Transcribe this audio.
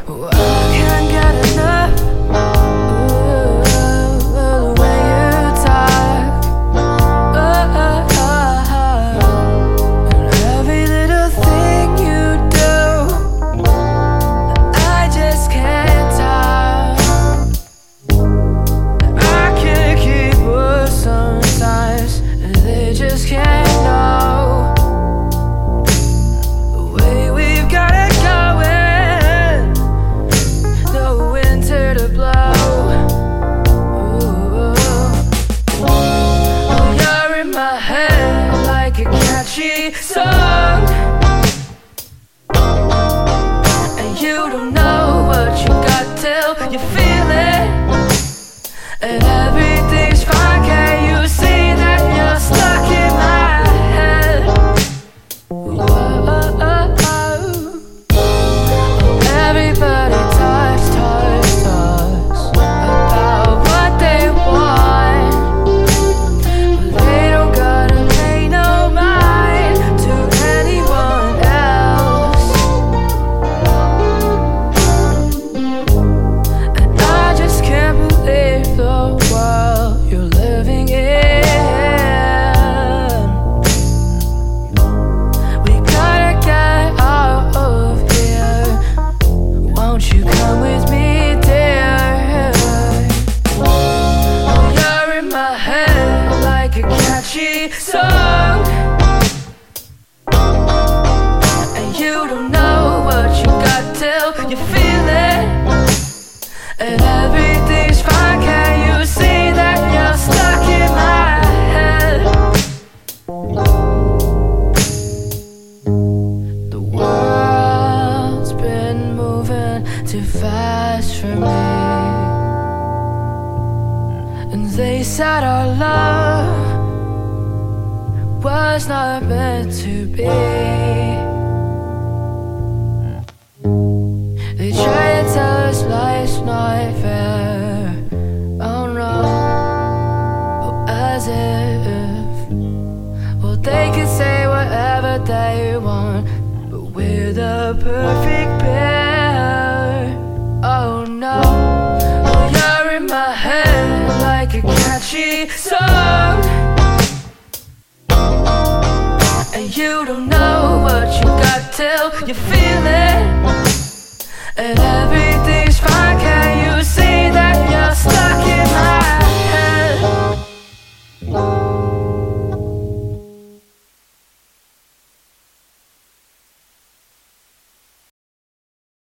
Oh, I can't get enough. Ooh, the way you talk. And every little thing you do, I just can't tell. I can't keep up sometimes, and they just can't know. Song, and you don't know what you got till you feel it, and everything's fine. Can you see that you're stuck in my head? Everybody talks about what they want, but they don't gotta pay no mind to anyone else. And I just can't believe the world you're living in. We gotta get out of here. Won't you come with me, dear? Oh, you're in my head like a catchy song, and you don't know what you got till you feel it, and everything's fine. Can you see that you're stuck in my head? The world's been moving too fast for me, and they said our love was not meant to be. They try to tell us life's not fair. Oh no, oh, as if, well, they can say whatever they want, but we're the perfect pair. Oh no, well, you're in my head like a catchy song, and you don't know what you got till you feel it, and every